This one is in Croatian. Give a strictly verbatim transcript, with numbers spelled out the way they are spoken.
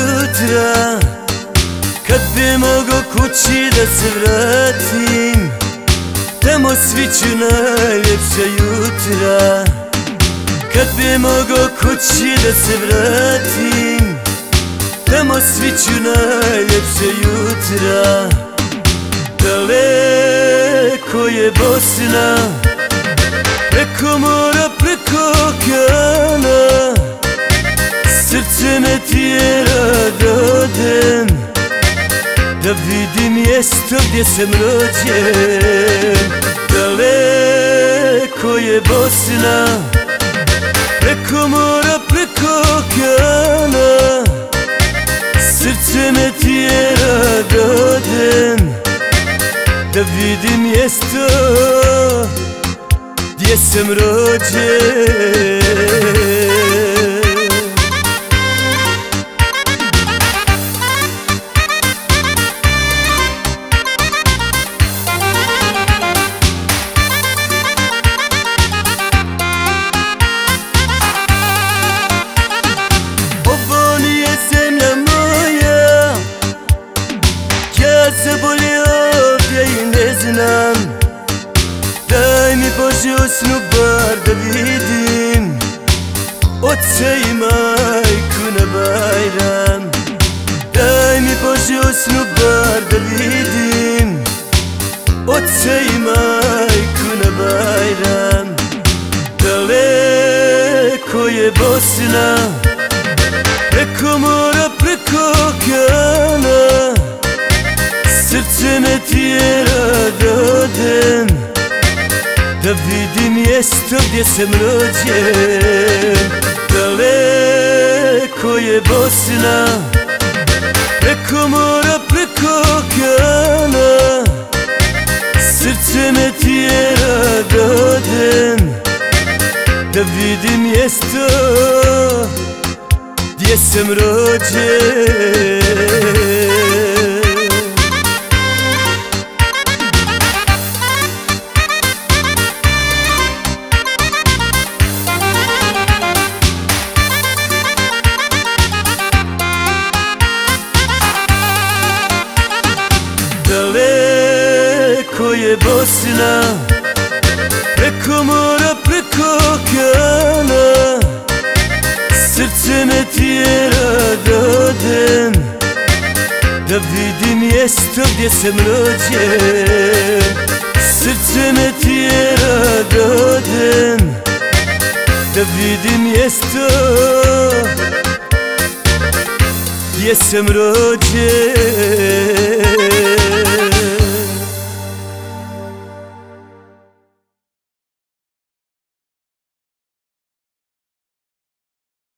jutra, kad bi mogo kući da se vratim, tamo sviću najljepša jutra. Kad bi mogo kući da se vratim, tamo sviću najljepša jutra. Daleko je Bosna, preko mora, preko okeana, srce me tjera da odem, da vidim mjesto gdje sam rođen. Daleko je Bosna, preko mora, preko okeana, srce me tjera da odem, da vidim mjesto gdje sam rođen. Ovo nije zemlja moja, ja se bolje ovdje i ne znam. Daj mi Bože osnu bar da vidim oca i majku na Bajram. Daj mi Bože osnu bar da vidim oca i majku na Bajram. Daleko je Bosna, preko mora, preko okeana, srce me tjera da odem, da vidim mjesto gdje sam rođen. Daleko je Bosna, preko mora, preko okeana, srce me tjera da odem, da vidim mjesto gdje sam rođen. Daleko je Bosna, preko mora, preko okeana, srce me tjera da odem, da vidim mjesto gdje sam rođen. Srce me tjera da odem, da vidim mjesto gdje sam rođen.